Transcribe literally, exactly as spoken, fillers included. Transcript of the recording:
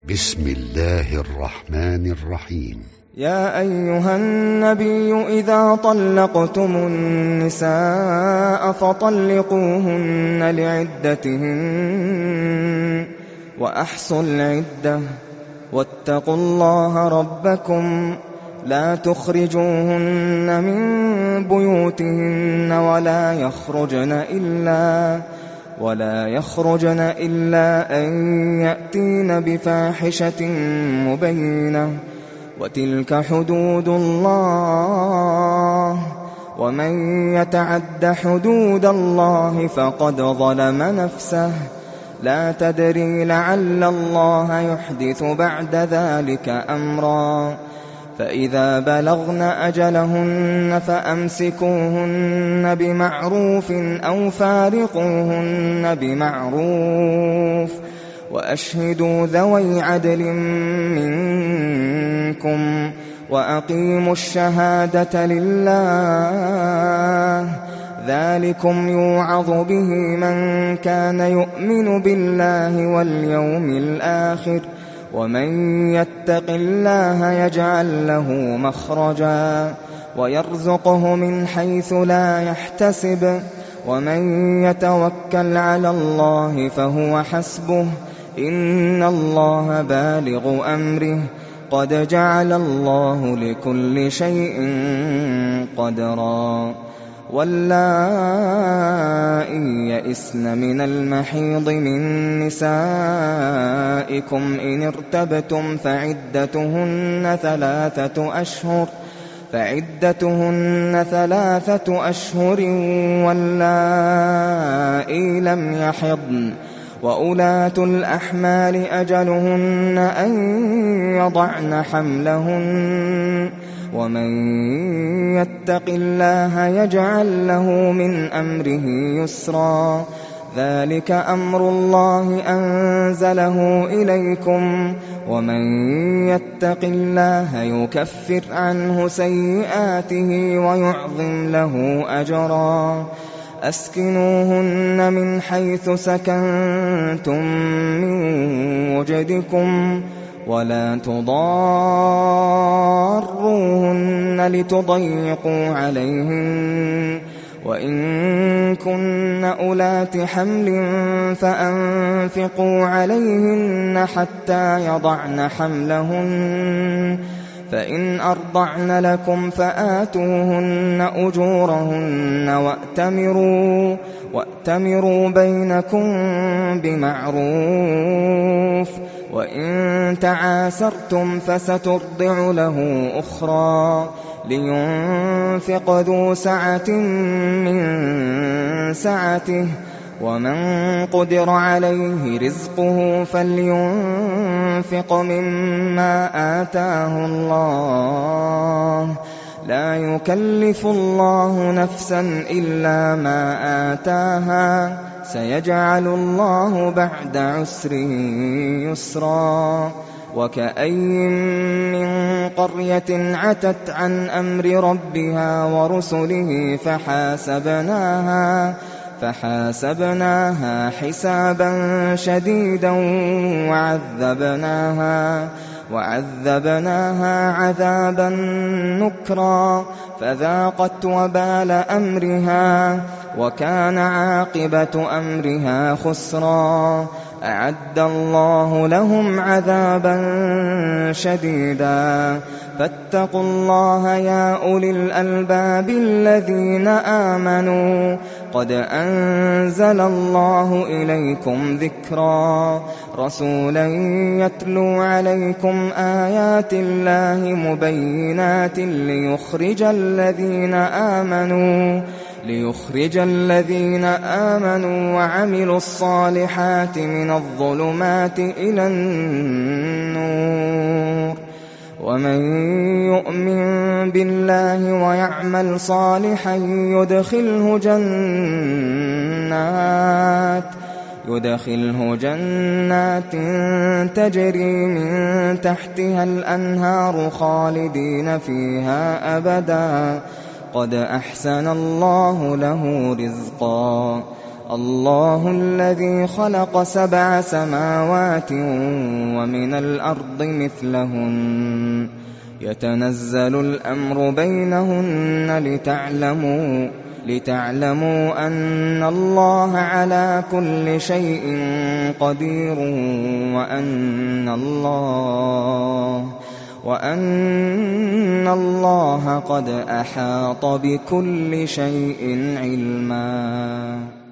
بسم الله الرحمن الرحيم. يا أيها النبي إذا طلقتم النساء فطلقوهن لعدتهن وأحصوا العدة واتقوا الله ربكم لا تخرجوهن من بيوتهن ولا يخرجن إلا ولا يخرجن إلا أن يأتين بفاحشة مبينة وتلك حدود الله ومن يتعد حدود الله فقد ظلم نفسه لا تدري لعل الله يحدث بعد ذلك أمرا فإذا بلغن أجلهن فأمسكوهن بمعروف أو فارقوهن بمعروف وأشهدوا ذوي عدل منكم وأقيموا الشهادة لله ذلكم يوعظ به من كان يؤمن بالله واليوم الآخر ومن يتق الله يجعل له مخرجا ويرزقه من حيث لا يحتسب ومن يتوكل على الله فهو حسبه إن الله بالغ أمره قد جعل الله لكل شيء قدرا واللائي يئسن من المحيض من نسائكم إن ارتبتم فعدتهن ثلاثة أشهر فعدتهن ثلاثة أشهر واللائي لم يحضن وأولاة الأحمال أجلهن أن يضعن حملهن ومن يتق الله يجعل له من أمره يسرا ذلك أمر الله أنزله إليكم ومن يتق الله يكفر عنه سيئاته ويعظم له أجرا أسكنوهن من حيث سكنتم من وجدكم ولا تضاروهن لتضيقوا عليهن وإن كن أولات حمل فأنفقوا عليهن حتى يضعن حملهن فإن أرضعن لكم فآتوهن أجورهن وأتمروا, وأتمروا بينكم بمعروف وإن تعاسرتم فسترضع له أخرى لينفق ذو سعة من سعته ومن قدر عليه رزقه فلينفق مما آتاه الله لا يكلف الله نفسا إلا ما آتاها سيجعل الله بعد عسر يسرا وكأين من قرية عتت عن أمر ربها ورسله فحاسبناها فحاسبناها حسابا شديدا وعذبناها وعذبناها عذابا نكرا فذاقت وبال أمرها وكان عاقبة أمرها خسرا أعد الله لهم عذابا شديدا فاتقوا الله يا أولي الألباب الذين آمنوا قد أنزل الله إليكم ذكرا رسولا يتلو عليكم آيات الله مبينات ليخرج الذين آمنوا ليخرج الذين آمنوا وعملوا الصالحات من الظلمات إلى النور ومن يؤمن بالله ويعمل صالحا يدخله جنات يدخله جنات تجري من تحتها الأنهار خالدين فيها أبدا قد أحسن الله له رزقا اللَّهُ الَّذِي خَلَقَ سَبْعَ سَمَاوَاتٍ وَمِنَ الْأَرْضِ مِثْلَهُنَّ يَتَنَزَّلُ الْأَمْرُ بَيْنَهُنَّ لِتَعْلَمُوا لِتَعْلَمُوا أَنَّ اللَّهَ عَلَى كُلِّ شَيْءٍ قَدِيرٌ وَأَنَّ اللَّهَ وَأَنَّ اللَّهَ قَدْ أَحَاطَ بِكُلِّ شَيْءٍ عِلْمًا